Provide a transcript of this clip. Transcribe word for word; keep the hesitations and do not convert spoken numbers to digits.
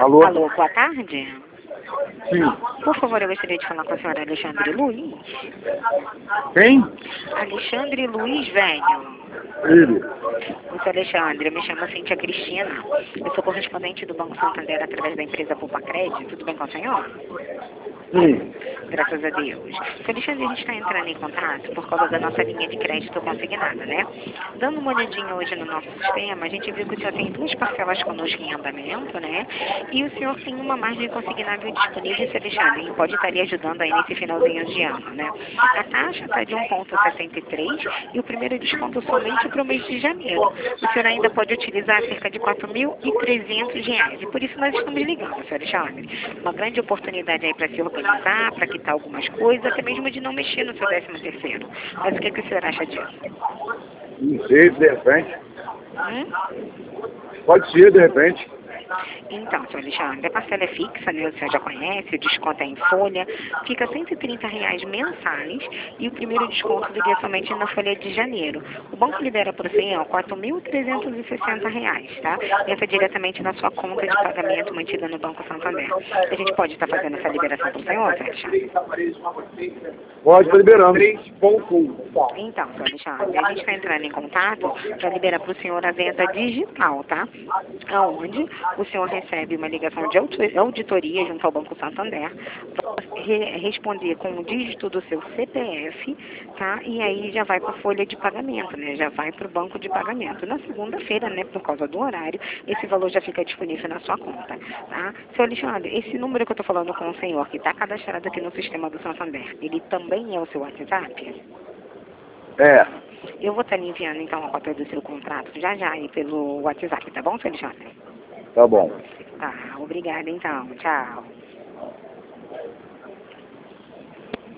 Alô? Alô, boa tarde. Sim. Por favor, eu gostaria de falar com a senhora Alexandre Luiz. Quem? Alexandre Luiz, velho. Ele. Você, Alexandre, eu me chamo Cíntia Cristina. Eu sou correspondente do Banco Santander através da empresa Poupa Crédito. Tudo bem com o senhor? Sim. Graças a Deus. Seu Alexandre, a gente está entrando em contato por causa da nossa linha de crédito consignada, né? Dando uma olhadinha hoje no nosso sistema, a gente viu que o senhor tem duas parcelas conosco em andamento, né? E o senhor tem uma margem consignável disponível, seu Alexandre, e pode estar lhe ajudando aí nesse finalzinho de ano, né? A taxa está de um vírgula sessenta e três e o primeiro desconto somente para o mês de janeiro. O senhor ainda pode utilizar cerca de quatro mil e trezentos reais. E por isso nós estamos ligando, seu Alexandre. Uma grande oportunidade aí para se organizar, para quitar algumas coisas, até mesmo de não mexer no seu décimo terceiro. Mas o que, que o senhor acha disso? Não sei, de repente. Hum? Pode ser, de repente. Então, senhor Alexandre, a parcela é fixa, né? O senhor já conhece, o desconto é em folha, fica cento e trinta reais mensais e o primeiro desconto viria somente na folha de janeiro. O banco libera para o senhor quatro mil trezentos e sessenta reais, tá? Entra diretamente na sua conta de pagamento mantida no Banco Santander. A gente pode estar fazendo essa liberação para o senhor, senhor Alexandre? Pode estar liberando. Então, senhor Alexandre, a gente está entrando em contato para liberar para o senhor a venda digital, tá? Aonde o senhor recebe uma ligação de auditoria junto ao Banco Santander para re responder com o dígito do seu C P F, tá? E aí já vai para a folha de pagamento, né? Já vai para o banco de pagamento. Na segunda-feira, né, por causa do horário, esse valor já fica disponível na sua conta, tá? Seu Alexandre, esse número que eu estou falando com o senhor, que está cadastrado aqui no sistema do Santander, ele também é o seu WhatsApp? É. Eu vou estar lhe enviando, então, a cópia do seu contrato já já aí pelo WhatsApp, tá bom, seu Alexandre? Tá bom. Tá, obrigada, então. Tchau.